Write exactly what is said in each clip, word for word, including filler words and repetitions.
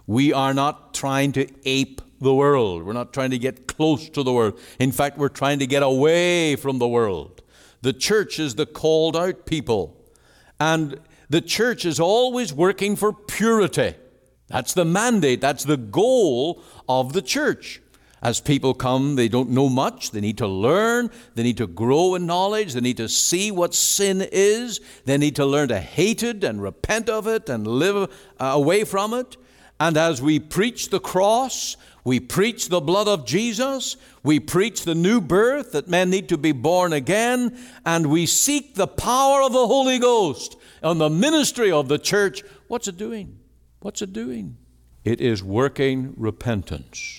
We are not trying to ape the world. We're not trying to get close to the world. In fact, we're trying to get away from the world. The church is the called out people. And the church is always working for purity. That's the mandate. That's the goal of the church. As people come, they don't know much. They need to learn. They need to grow in knowledge. They need to see what sin is. They need to learn to hate it and repent of it and live uh, away from it. And as we preach the cross, we preach the blood of Jesus, we preach the new birth, that men need to be born again, and we seek the power of the Holy Ghost on the ministry of the church. What's it doing? What's it doing? It is working repentance.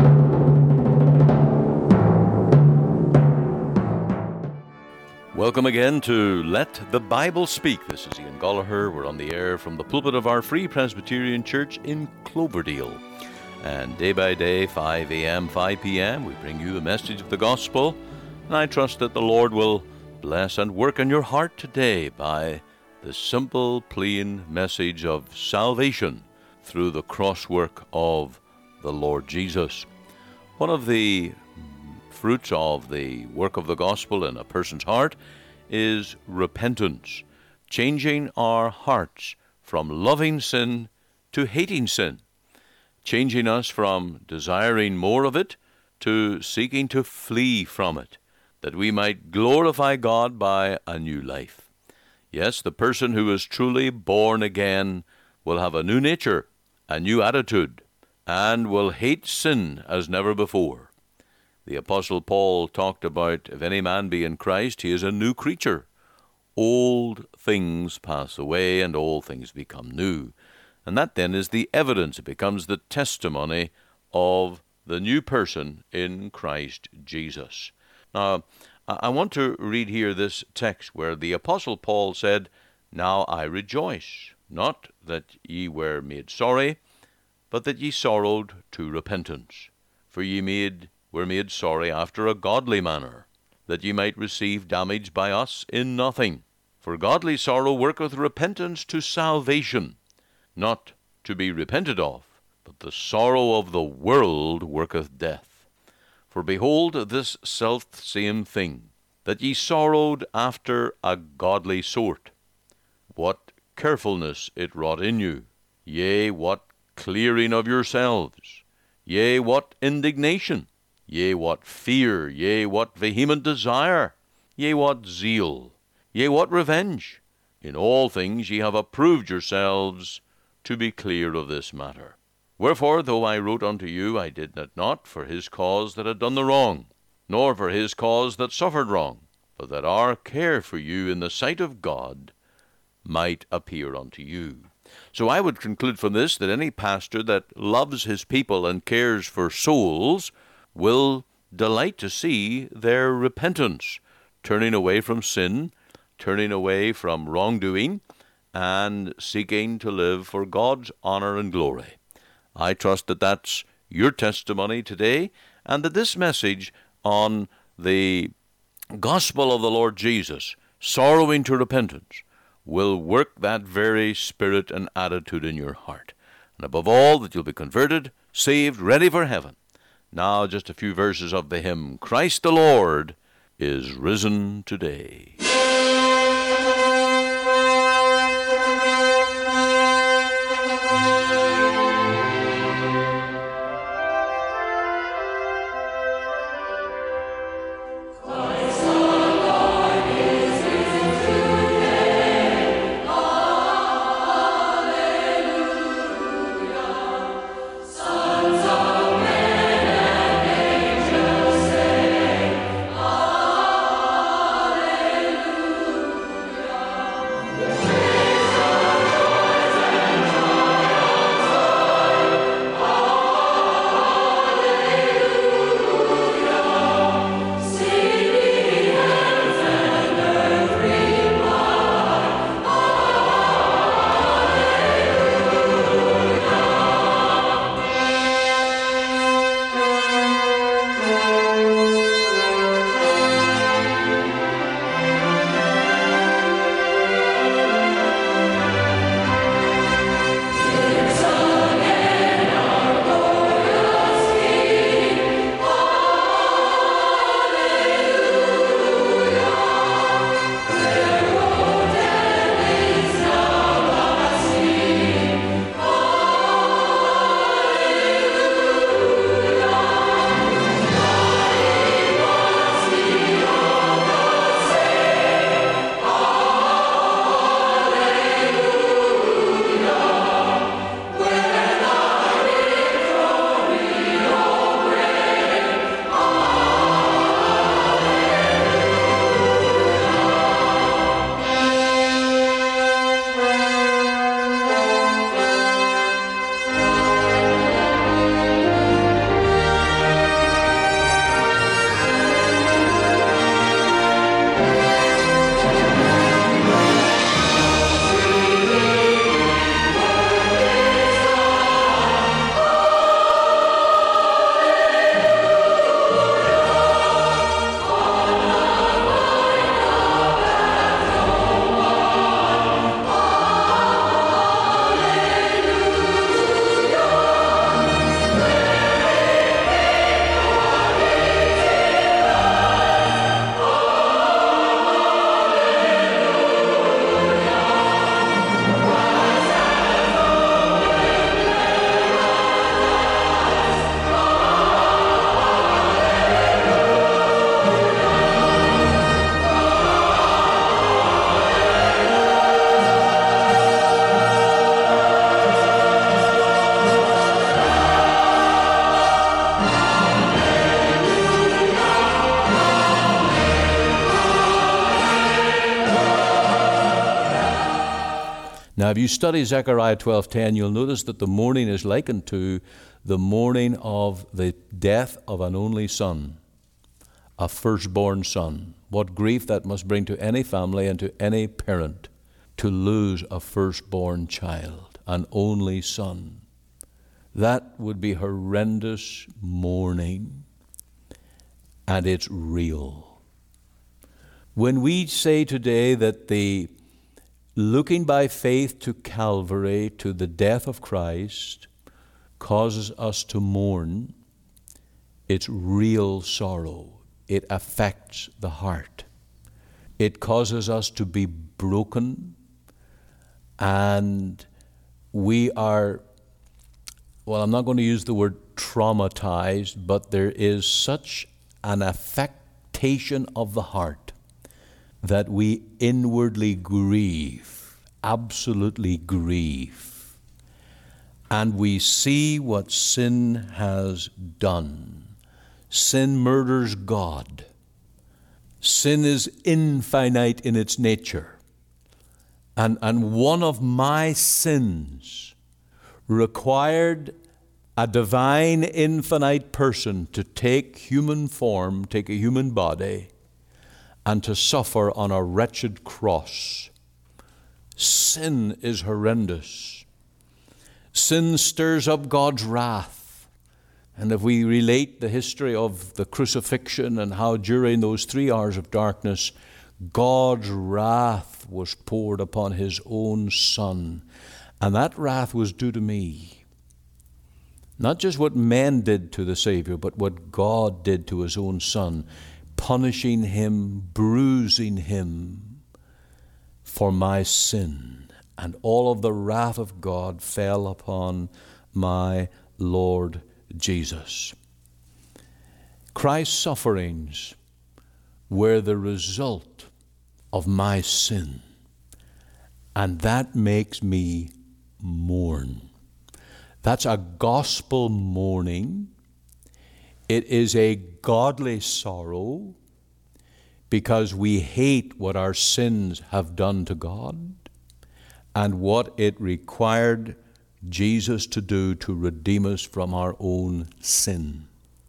Welcome again to Let the Bible Speak. This is Ian Gollaher. We're on the air from the pulpit of our Free Presbyterian Church in Cloverdale. And day by day, five a.m., five p.m., we bring you the message of the gospel. And I trust that the Lord will bless and work in your heart today by the simple, plain message of salvation through the crosswork of the Lord Jesus. One of the fruits of the work of the gospel in a person's heart is repentance, changing our hearts from loving sin to hating sin, changing us from desiring more of it to seeking to flee from it, that we might glorify God by a new life. Yes, the person who is truly born again will have a new nature, a new attitude, and will hate sin as never before. The Apostle Paul talked about, if any man be in Christ, he is a new creature. Old things pass away and all things become new. And that then is the evidence. It becomes the testimony of the new person in Christ Jesus. Now, I want to read here this text where the Apostle Paul said, "Now I rejoice, not that ye were made sorry, but that ye sorrowed to repentance. For ye made were made sorry after a godly manner, that ye might receive damage by us in nothing. For godly sorrow worketh repentance to salvation, not to be repented of, but the sorrow of the world worketh death. For behold, this selfsame thing, that ye sorrowed after a godly sort, what carefulness it wrought in you, yea, what clearing of yourselves, yea, what indignation, yea, what fear, yea, what vehement desire, yea, what zeal, yea, what revenge. In all things ye have approved yourselves to be clear of this matter. Wherefore, though I wrote unto you, I did it not for his cause that had done the wrong, nor for his cause that suffered wrong, but that our care for you in the sight of God might appear unto you." So I would conclude from this that any pastor that loves his people and cares for souls will delight to see their repentance, turning away from sin, turning away from wrongdoing, and seeking to live for God's honor and glory. I trust that that's your testimony today, and that this message on the gospel of the Lord Jesus, sorrowing to repentance, will work that very spirit and attitude in your heart. And above all, that you'll be converted, saved, ready for heaven. Now, just a few verses of the hymn, "Christ the Lord is risen today." Now, if you study Zechariah twelve ten, you'll notice that the mourning is likened to the mourning of the death of an only son, a firstborn son. What grief that must bring to any family and to any parent to lose a firstborn child, an only son. That would be horrendous mourning, and it's real. When we say today that the looking by faith to Calvary, to the death of Christ, causes us to mourn, it's real sorrow. It affects the heart. It causes us to be broken, and we are, well, I'm not going to use the word traumatized, but there is such an affectation of the heart that we inwardly grieve, absolutely grieve. And we see what sin has done. Sin murders God. Sin is infinite in its nature. And, and one of my sins required a divine, infinite person to take human form, take a human body, and to suffer on a wretched cross. Sin is horrendous. Sin stirs up God's wrath. And if we relate the history of the crucifixion and how during those three hours of darkness, God's wrath was poured upon his own Son. And that wrath was due to me. Not just what men did to the Savior, but what God did to his own Son, punishing him, bruising him for my sin. And all of the wrath of God fell upon my Lord Jesus. Christ's sufferings were the result of my sin. And that makes me mourn. That's a gospel mourning. It is a godly sorrow because we hate what our sins have done to God and what it required Jesus to do to redeem us from our own sin.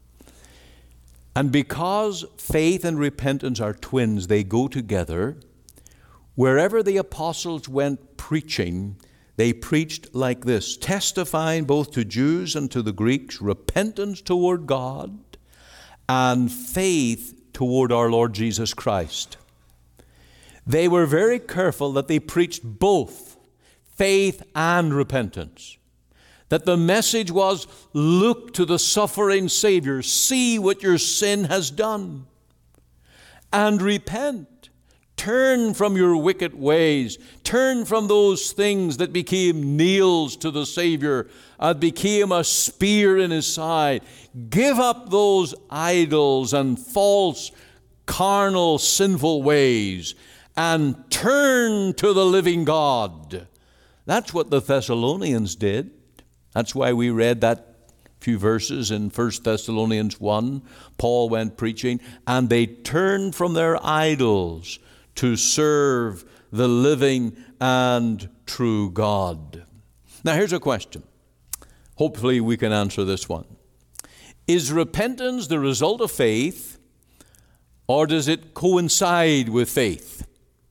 And because faith and repentance are twins, they go together. Wherever the apostles went preaching, they preached like this, testifying both to Jews and to the Greeks, repentance toward God and faith toward our Lord Jesus Christ. They were very careful that they preached both faith and repentance. That the message was, look to the suffering Savior, see what your sin has done, and repent. Turn from your wicked ways. Turn from those things that became nails to the Savior and became a spear in his side. Give up those idols and false, carnal, sinful ways and turn to the living God. That's what the Thessalonians did. That's why we read that few verses in First Thessalonians one. Paul went preaching, and they turned from their idols to serve the living and true God. Now here's a question. Hopefully we can answer this one. Is repentance the result of faith, or does it coincide with faith?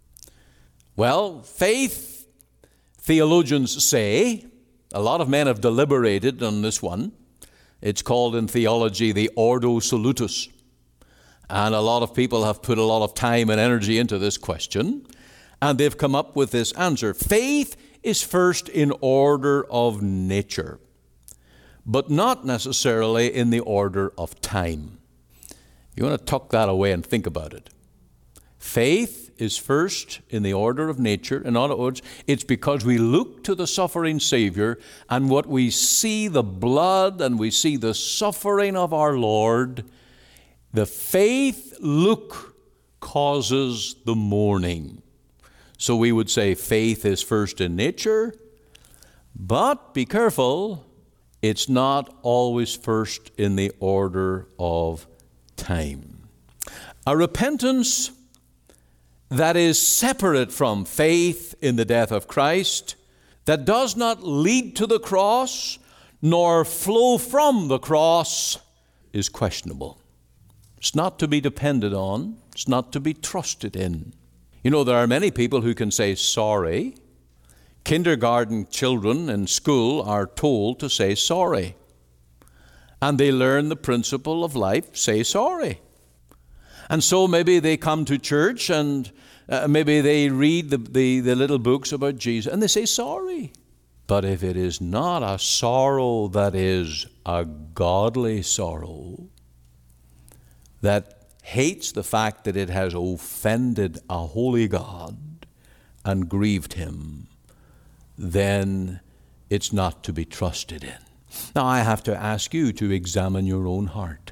Well, faith, theologians say, a lot of men have deliberated on this one. It's called in theology the Ordo Salutis. And a lot of people have put a lot of time and energy into this question, and they've come up with this answer. Faith is first in order of nature, but not necessarily in the order of time. You want to tuck that away and think about it. Faith is first in the order of nature. In other words, it's because we look to the suffering Savior, and what we see, the blood, and we see the suffering of our Lord, the faith look causes the mourning. So we would say faith is first in nature, but be careful, it's not always first in the order of time. A repentance that is separate from faith in the death of Christ that does not lead to the cross nor flow from the cross is questionable. It's not to be depended on. It's not to be trusted in. You know, there are many people who can say sorry. Kindergarten children in school are told to say sorry. And they learn the principle of life, say sorry. And so maybe they come to church and uh, maybe they read the, the, the little books about Jesus and they say sorry. But if it is not a sorrow that is a godly sorrow, that hates the fact that it has offended a holy God and grieved him, then it's not to be trusted in. Now I have to ask you to examine your own heart.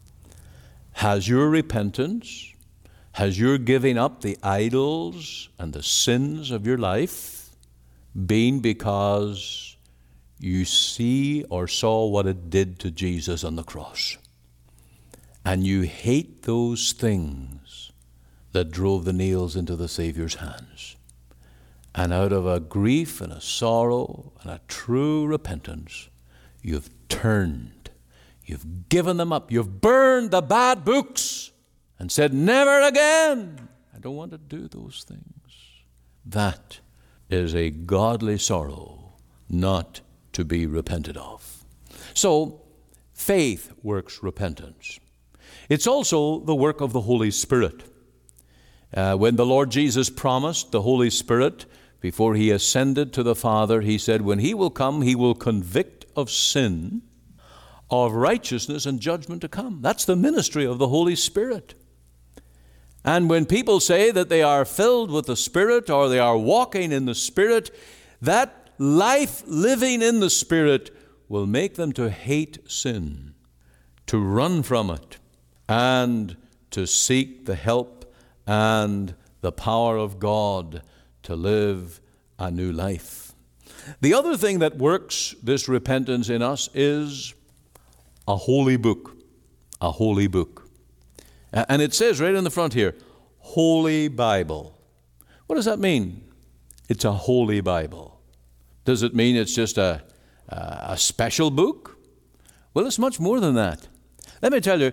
Has your repentance, has your giving up the idols and the sins of your life been because you see or saw what it did to Jesus on the cross? And you hate those things that drove the nails into the Savior's hands. And out of a grief and a sorrow and a true repentance, you've turned. You've given them up. You've burned the bad books and said, never again. I don't want to do those things. That is a godly sorrow not to be repented of. So, faith works repentance. It's also the work of the Holy Spirit. Uh, when the Lord Jesus promised the Holy Spirit before he ascended to the Father, he said, when he will come, he will convict of sin, of righteousness, and judgment to come. That's the ministry of the Holy Spirit. And when people say that they are filled with the Spirit or they are walking in the Spirit, that life living in the Spirit will make them to hate sin, to run from it, and to seek the help and the power of God to live a new life. The other thing that works this repentance in us is a holy book. A holy book. And it says right in the front here, Holy Bible. What does that mean? It's a holy Bible. Does it mean it's just a, a special book? Well, it's much more than that. Let me tell you,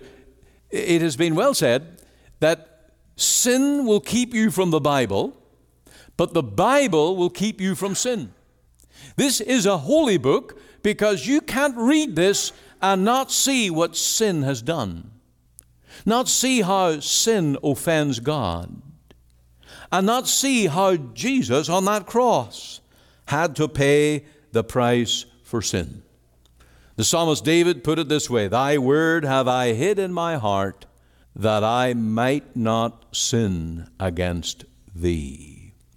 it has been well said that sin will keep you from the Bible, but the Bible will keep you from sin. This is a holy book because you can't read this and not see what sin has done, not see how sin offends God, and not see how Jesus on that cross had to pay the price for sin. The psalmist David put it this way, thy word have I hid in my heart that I might not sin against thee.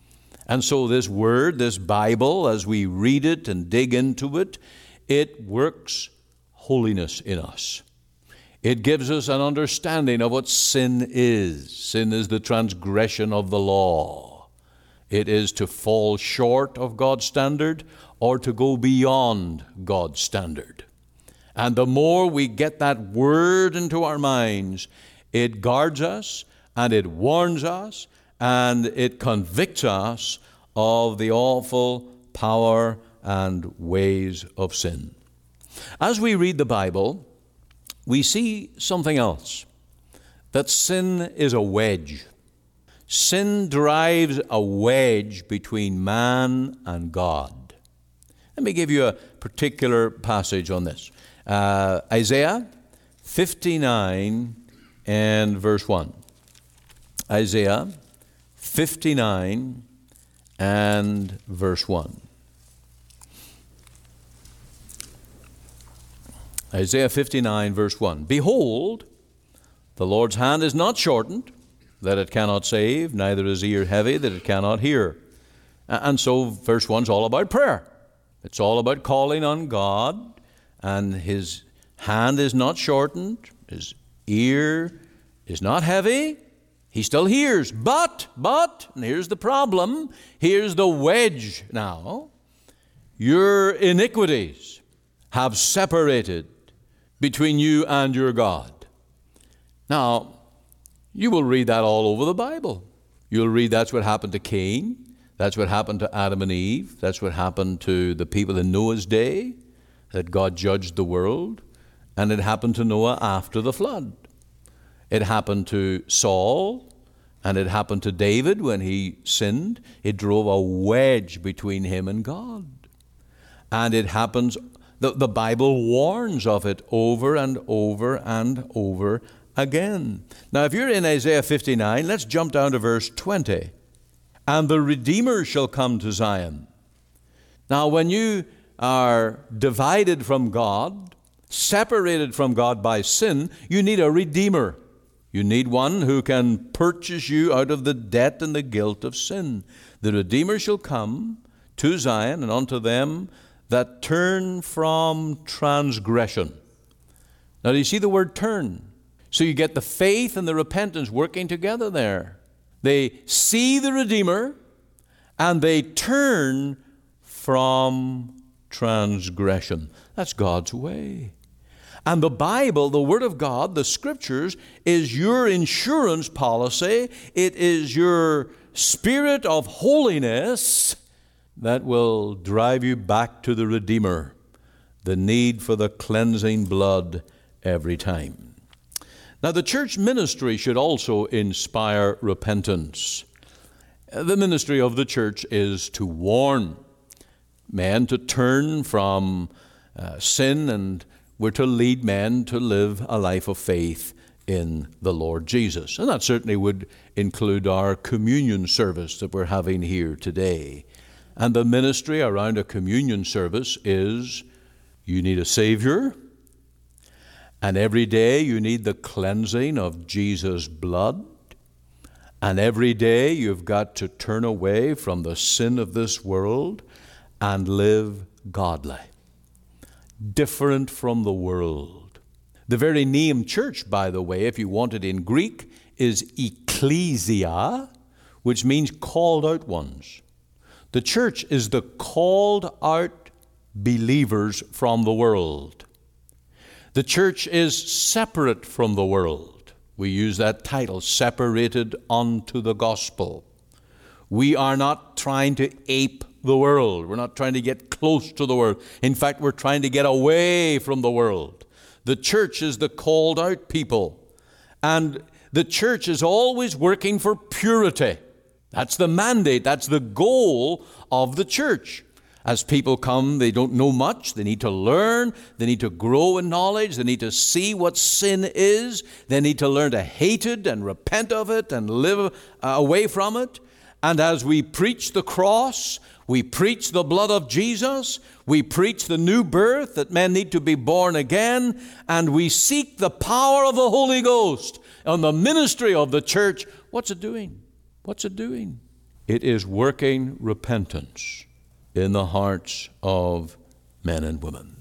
And so this word, this Bible, as we read it and dig into it, it works holiness in us. It gives us an understanding of what sin is. Sin is the transgression of the law. It is to fall short of God's standard or to go beyond God's standard. And the more we get that word into our minds, it guards us and it warns us and it convicts us of the awful power and ways of sin. As we read the Bible, we see something else, that sin is a wedge. Sin drives a wedge between man and God. Let me give you a particular passage on this. Uh, Isaiah fifty-nine and verse one. Isaiah fifty-nine and verse one. Isaiah fifty-nine, verse one. Behold, the Lord's hand is not shortened, that it cannot save, neither is ear heavy, that it cannot hear. And so verse one is all about prayer. It's all about calling on God, and his hand is not shortened, his ear is not heavy, he still hears. But, but, and here's the problem, here's the wedge now, your iniquities have separated between you and your God. Now, you will read that all over the Bible. You'll read that's what happened to Cain. That's what happened to Adam and Eve. That's what happened to the people in Noah's day, that God judged the world. And it happened to Noah after the flood. It happened to Saul, and it happened to David when he sinned. It drove a wedge between him and God. And it happens, the, the Bible warns of it over and over and over again. Now, if you're in Isaiah fifty-nine, let's jump down to verse twenty. And the Redeemer shall come to Zion. Now, when you are divided from God, separated from God by sin, you need a Redeemer. You need one who can purchase you out of the debt and the guilt of sin. The Redeemer shall come to Zion, and unto them that turn from transgression. Now, do you see the word turn? So you get the faith and the repentance working together there. They see the Redeemer, and they turn from transgression. That's God's way. And the Bible, the Word of God, the Scriptures, is your insurance policy. It is your spirit of holiness that will drive you back to the Redeemer, the need for the cleansing blood every time. Now, the church ministry should also inspire repentance. The ministry of the church is to warn men to turn from uh, sin, and we're to lead men to live a life of faith in the Lord Jesus. And that certainly would include our communion service that we're having here today. And the ministry around a communion service is you need a Savior, and every day you need the cleansing of Jesus' blood, and every day you've got to turn away from the sin of this world and live godly, different from the world. The very name church, by the way, if you want it in Greek, is ecclesia, which means called out ones. The church is the called out believers from the world. The church is separate from the world. We use that title, separated unto the gospel. We are not trying to ape the world. We're not trying to get close to the world. In fact, we're trying to get away from the world. The church is the called out people. And the church is always working for purity. That's the mandate. That's the goal of the church. As people come, they don't know much. They need to learn. They need to grow in knowledge. They need to see what sin is. They need to learn to hate it and repent of it and live uh, away from it. And as we preach the cross, we preach the blood of Jesus, we preach the new birth, that men need to be born again, and we seek the power of the Holy Ghost on the ministry of the church. What's it doing? What's it doing? It is working repentance in the hearts of men and women.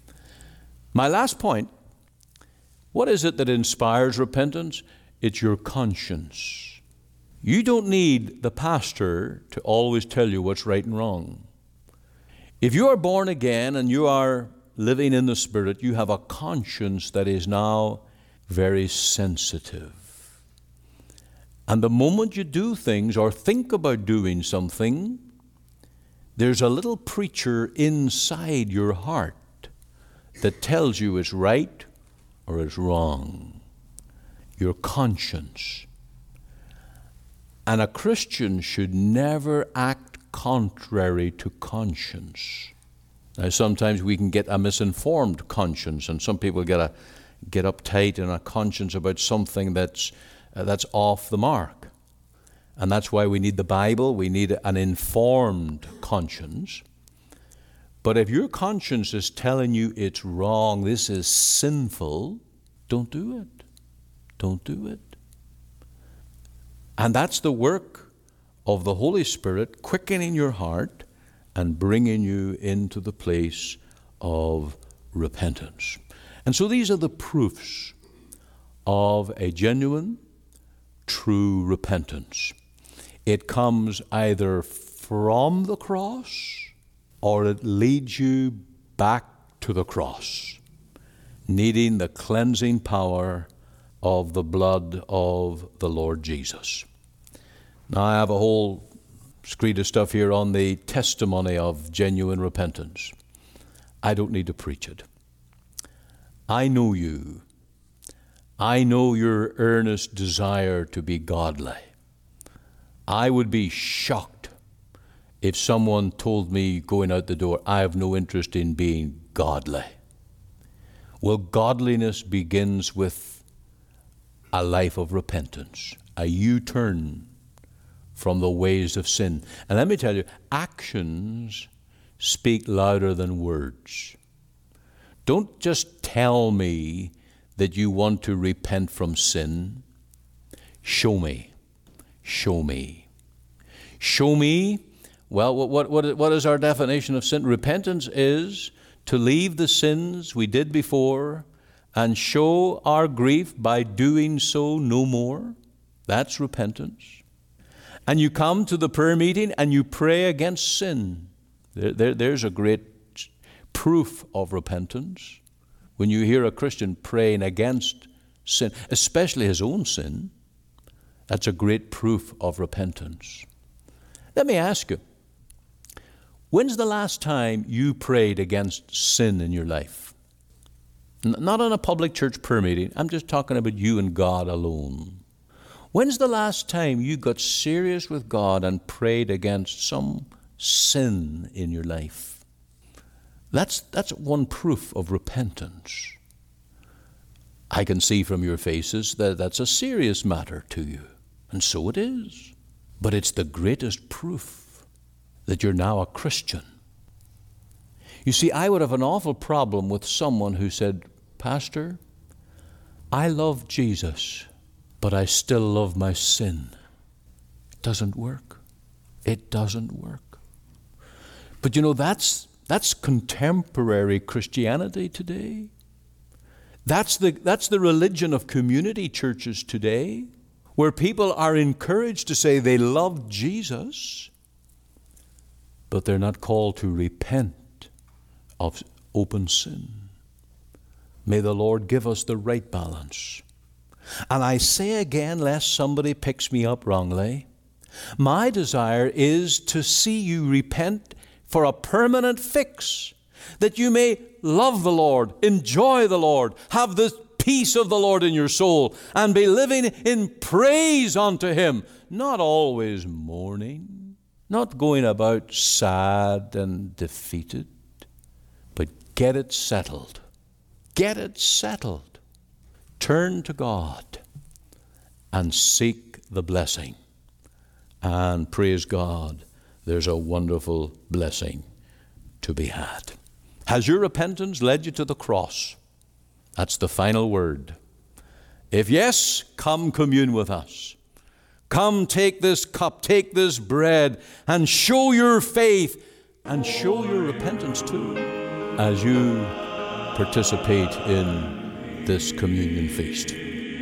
My last point, what is it that inspires repentance? It's your conscience. You don't need the pastor to always tell you what's right and wrong. If you are born again and you are living in the Spirit, you have a conscience that is now very sensitive. And the moment you do things or think about doing something, there's a little preacher inside your heart that tells you it's right or it's wrong. Your conscience. And a Christian should never act contrary to conscience. Now, sometimes we can get a misinformed conscience, and some people get a get uptight in a conscience about something that's uh, that's off the mark. And that's why we need the Bible. We need an informed conscience. But if your conscience is telling you it's wrong, this is sinful, don't do it. Don't do it. And that's the work of the Holy Spirit, quickening your heart and bringing you into the place of repentance. And so these are the proofs of a genuine, true repentance. It comes either from the cross or it leads you back to the cross, needing the cleansing power of the blood of the Lord Jesus. Now, I have a whole screed of stuff here on the testimony of genuine repentance. I don't need to preach it. I know you. I know your earnest desire to be godly. I would be shocked if someone told me going out the door, I have no interest in being godly. Well, godliness begins with a life of repentance, a U-turn from the ways of sin. And let me tell you, actions speak louder than words. Don't just tell me that you want to repent from sin. Show me. Show me. Show me. Well, what, what, what is our definition of sin? Repentance is to leave the sins we did before and show our grief by doing so no more. That's repentance. And you come to the prayer meeting and you pray against sin. There, there, there's a great proof of repentance. When you hear a Christian praying against sin, especially his own sin, that's a great proof of repentance. Let me ask you, when's the last time you prayed against sin in your life? N- not on a public church prayer meeting. I'm just talking about you and God alone. When's the last time you got serious with God and prayed against some sin in your life? That's, that's one proof of repentance. I can see from your faces that that's a serious matter to you. And so it is. But it's the greatest proof that you're now a Christian. You see, I would have an awful problem with someone who said, Pastor, I love Jesus, but I still love my sin. It doesn't work. It doesn't work. But you know, that's that's contemporary Christianity today. That's the that's the religion of community churches today, where people are encouraged to say they love Jesus, but they're not called to repent of open sin. May the Lord give us the right balance. And I say again, lest somebody picks me up wrongly, my desire is to see you repent for a permanent fix, that you may love the Lord, enjoy the Lord, have the peace of the Lord in your soul, and be living in praise unto Him, not always mourning, not going about sad and defeated, but get it settled. Get it settled. Turn to God and seek the blessing. And praise God, there's a wonderful blessing to be had. Has your repentance led you to the cross? That's the final word. If yes, come commune with us. Come take this cup, take this bread, and show your faith and show your repentance too as you participate in this communion feast.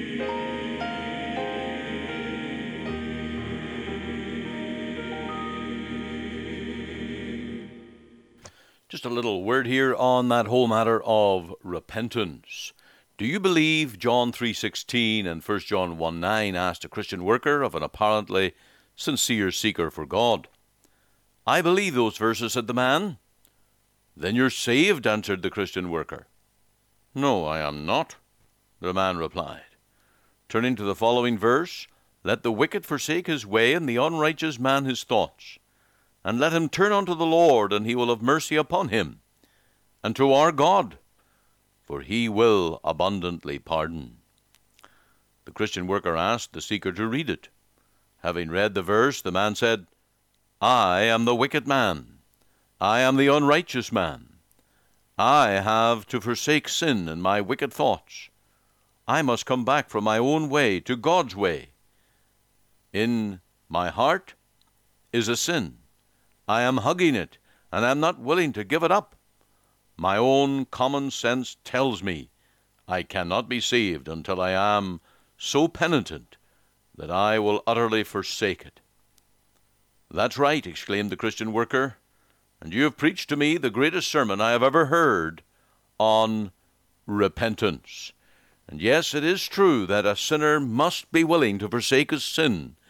Just a little word here on that whole matter of repentance. Do you believe John three sixteen and First John one nine asked a Christian worker of an apparently sincere seeker for God? I believe those verses, said the man. Then you're saved, answered the Christian worker. No, I am not, the man replied. Turning to the following verse, let the wicked forsake his way and the unrighteous man his thoughts. And let him turn unto the Lord, and He will have mercy upon him, and to our God, for He will abundantly pardon. The Christian worker asked the seeker to read it. Having read the verse, the man said, I am the wicked man. I am the unrighteous man. I have to forsake sin and my wicked thoughts. I must come back from my own way to God's way. In my heart is a sin. I am hugging it, and I am not willing to give it up. My own common sense tells me I cannot be saved until I am so penitent that I will utterly forsake it. That's right, exclaimed the Christian worker, and you have preached to me the greatest sermon I have ever heard on repentance. And yes, it is true that a sinner must be willing to forsake his sin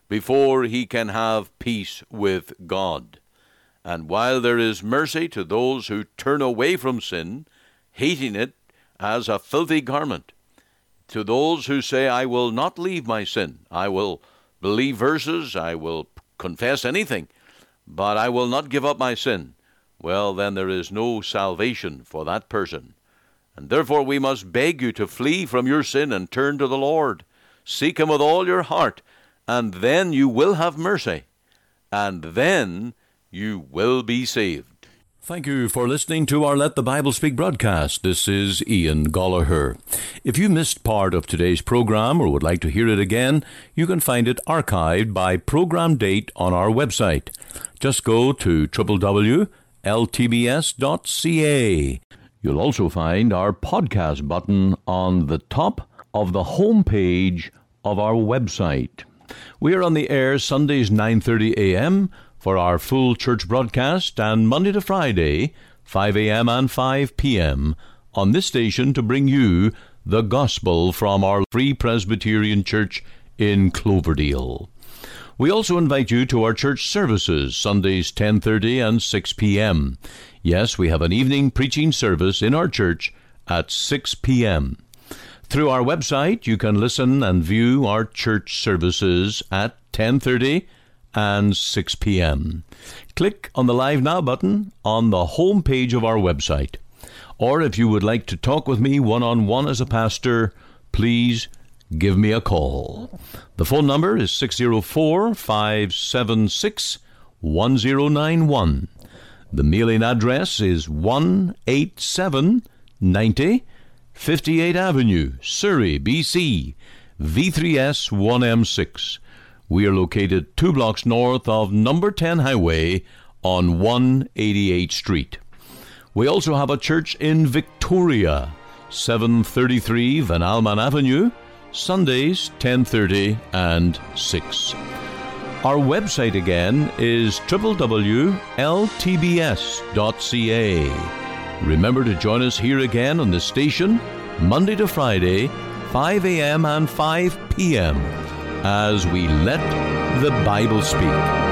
before he can have peace with God. And while there is mercy to those who turn away from sin, hating it as a filthy garment, to those who say, I will not leave my sin, I will believe verses, I will confess anything, but I will not give up my sin, well, then there is no salvation for that person. And therefore we must beg you to flee from your sin and turn to the Lord. Seek him with all your heart, and then you will have mercy, and then you will be saved. Thank you for listening to our Let the Bible Speak broadcast. This is Ian Gollaher. If you missed part of today's program or would like to hear it again, you can find it archived by program date on our website. Just go to w w w dot l t b s dot c a. You'll also find our podcast button on the top of the home page of our website. We are on the air Sundays nine thirty a m for our full church broadcast, and Monday to Friday, five a m and five p m on this station to bring you the gospel from our Free Presbyterian Church in Cloverdale. We also invite you to our church services, Sundays ten thirty and six p m Yes, we have an evening preaching service in our church at six p m Through our website, you can listen and view our church services at ten thirty and six p m Click on the Live Now button on the home page of our website. Or if you would like to talk with me one-on-one as a pastor, please give me a call. The phone number is six oh four, five seven six, one oh nine one. The mailing address is one eighty-seven ninety fifty-eighth Avenue, Surrey, B C, V three S one M six. We are located two blocks north of number ten Highway on one eighty-eighth Street. We also have a church in Victoria, seven thirty-three Van Alman Avenue, Sundays ten thirty and six. Our website again is w w w dot l t b s dot c a. Remember to join us here again on the station, Monday to Friday, five a m and five p m, as we let the Bible speak.